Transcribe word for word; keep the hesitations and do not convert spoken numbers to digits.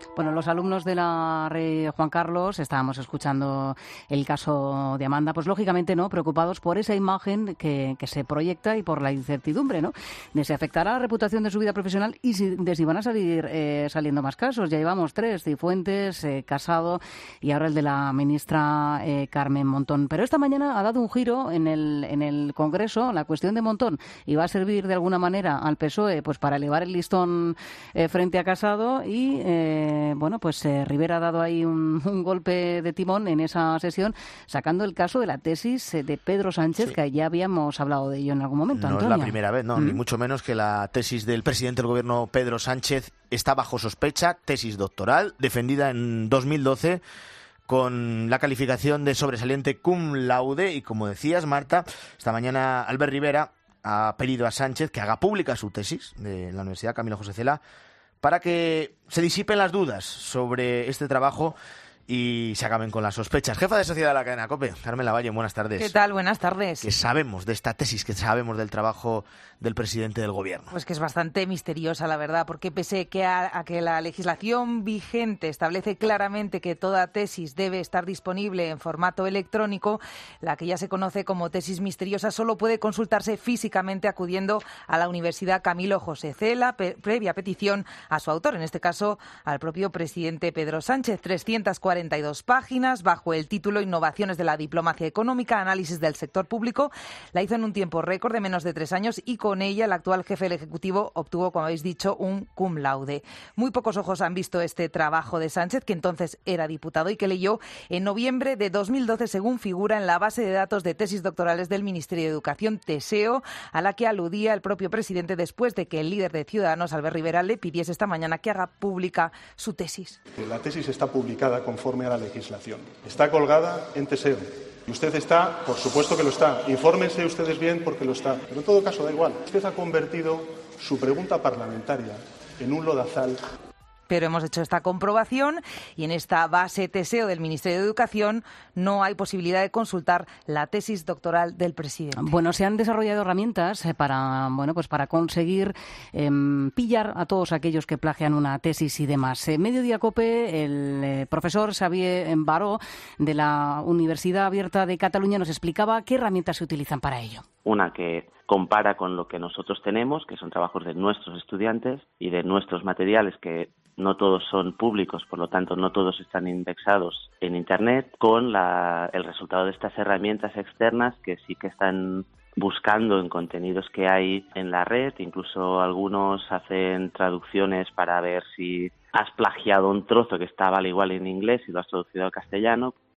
Bueno, los alumnos de la Rey Juan Carlos, estábamos escuchando el caso de Amanda, pues lógicamente no, preocupados por esa imagen que, que se proyecta y por la incertidumbre, ¿no? De si afectará la reputación de su vida profesional y si, de si van a salir eh, saliendo más casos. Ya llevamos tres, Cifuentes, eh, Casado y ahora el de la ministra eh, Carmen Montón. Pero esta mañana ha dado un giro en el, en el Congreso la cuestión de Montón y va a servir de alguna manera al P S O E pues para elevar el listón eh, frente a Casado y... Eh, bueno, pues eh, Rivera ha dado ahí un, un golpe de timón en esa sesión, sacando el caso de la tesis eh, de Pedro Sánchez, sí. que ya habíamos hablado de ello en algún momento, No Antonio. es la primera vez, no, ¿Mm? ni mucho menos que la tesis del presidente del gobierno, Pedro Sánchez, está bajo sospecha, tesis doctoral, defendida en dos mil doce, con la calificación de sobresaliente cum laude, y como decías, Marta, esta mañana Albert Rivera ha pedido a Sánchez que haga pública su tesis de la Universidad Camilo José Cela, para que se disipen las dudas sobre este trabajo y se acaben con las sospechas. Jefa de Sociedad de la cadena COPE, Carmen Lavalle, buenas tardes. ¿Qué tal? Buenas tardes. ¿Qué sabemos de esta tesis? ¿Qué sabemos del trabajo del presidente del gobierno? Pues que es bastante misteriosa, la verdad, porque pese que a, a que la legislación vigente establece claramente que toda tesis debe estar disponible en formato electrónico, la que ya se conoce como tesis misteriosa solo puede consultarse físicamente acudiendo a la Universidad Camilo José Cela, pe- previa petición a su autor, en este caso al propio presidente Pedro Sánchez. trescientas cuarenta y dos páginas bajo el título Innovaciones de la diplomacia económica, análisis del sector público. La hizo en un tiempo récord de menos de tres años y con ella el actual jefe del Ejecutivo obtuvo, como habéis dicho, un cum laude. Muy pocos ojos han visto este trabajo de Sánchez, que entonces era diputado y que leyó en noviembre de dos mil doce, según figura en la base de datos de tesis doctorales del Ministerio de Educación, TESEO, a la que aludía el propio presidente después de que el líder de Ciudadanos, Albert Rivera, le pidiese esta mañana que haga pública su tesis. La tesis está publicada conforme a la legislación. Está colgada en TESEO. Y usted está, por supuesto que lo está. Infórmense ustedes bien porque lo está. Pero en todo caso da igual. Usted ha convertido su pregunta parlamentaria en un lodazal. Pero hemos hecho esta comprobación y en esta base TESEO del Ministerio de Educación no hay posibilidad de consultar la tesis doctoral del presidente. Bueno, se han desarrollado herramientas para, bueno, pues para conseguir eh, pillar a todos aquellos que plagian una tesis y demás. En Mediodía COPE, el eh, profesor Xavier Baró de la Universidad Abierta de Cataluña nos explicaba qué herramientas se utilizan para ello. Una que compara con lo que nosotros tenemos, que son trabajos de nuestros estudiantes y de nuestros materiales, que no todos son públicos, por lo tanto no todos están indexados en Internet, con la, el resultado de estas herramientas externas que sí que están buscando en contenidos que hay en la red. Incluso algunos hacen traducciones para ver si has plagiado un trozo que estaba al igual en inglés y lo has traducido al castellano.